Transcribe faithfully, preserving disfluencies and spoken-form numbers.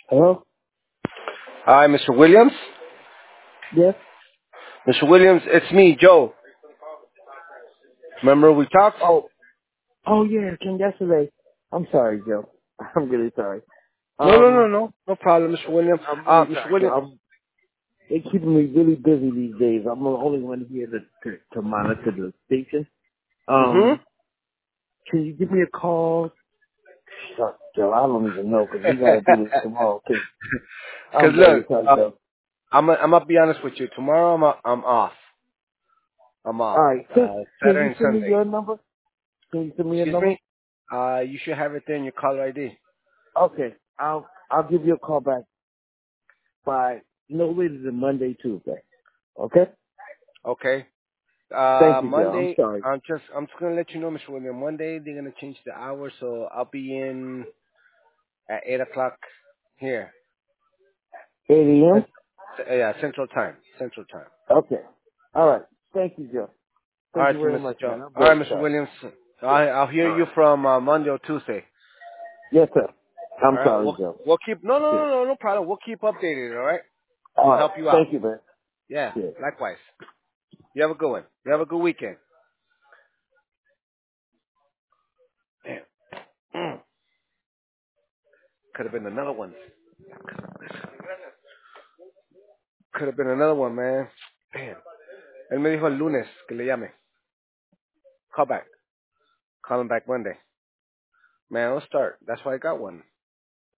Hello? Hi, Mister Williams. Yes? Mister Williams, it's me, Joe. Remember we talked? Oh, oh yeah, from yesterday. I'm sorry, Joe. I'm really sorry. No, no, no, Um, no. No problem, Mister Williams. I'm Uh, really Mister sorry, Joe. Williams. I'm, they keeping me really busy these days. I'm the only one here to, to, to monitor the station. Mm-hmm. Um, can you give me a call? Shucks, Joe, I don't even know because we got to do this tomorrow too. Because I'm very look, sorry, uh, Joe. I'm i I'm gonna be honest with you. Tomorrow I'm i I'm off. I'm off. All right, can, Uh, can you Saturday and send me Sunday. your number? Can you send me your Excuse number? me. Uh, you should have it there in your caller I D. Okay, I'll I'll give you a call back by no later than Monday, Tuesday. Okay? Okay. Uh, Thank you, Joe. I'm Monday. sorry. I'm just I'm just gonna let you know, Mister Williams. Monday they're gonna change the hour, so I'll be in at eight o'clock here. eight a.m.? Cent- Yeah, Central Time. Central Time. Okay. All right. Thank you, Joe. All Thank right, you so very Mister much, Joe. man. I'm All right, very Mister sorry. Williams. I, I'll hear All you right. from uh, Monday or Tuesday. Yes, sir. I'm All right, sorry, we'll Joe. we'll keep no no Cheers. no no no problem. We'll keep updated. All right, All we'll right. help you out. Thank you, man. Yeah, Cheers. likewise. You have a good one. You have a good weekend. Damn. Mm. Could have been another one. Could have been another one, man. Damn. Él me dijo el lunes que le llame. Call back. Call him back Monday. Man, let's start. That's why I got one.